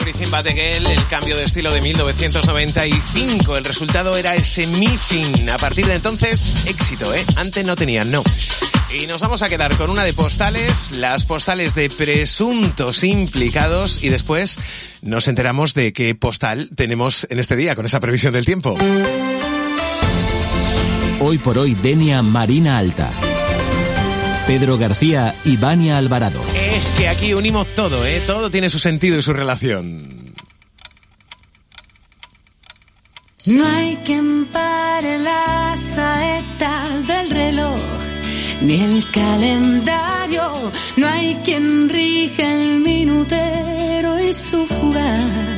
Everything But Again, el cambio de estilo de 1995. El resultado era ese Missing. A partir de entonces, éxito, ¿eh? Antes no tenían, no. Y nos vamos a quedar con una de postales, las postales de presuntos implicados, y después nos enteramos de qué postal tenemos en este día con esa previsión del tiempo. Hoy por hoy, Denia Marina Alta. Pedro García y Vania Alvarado. Es que aquí unimos todo, ¿eh? Todo tiene su sentido y su relación. No hay quien pare la saeta del reloj, ni el calendario. No hay quien rija el minutero y su fugaz.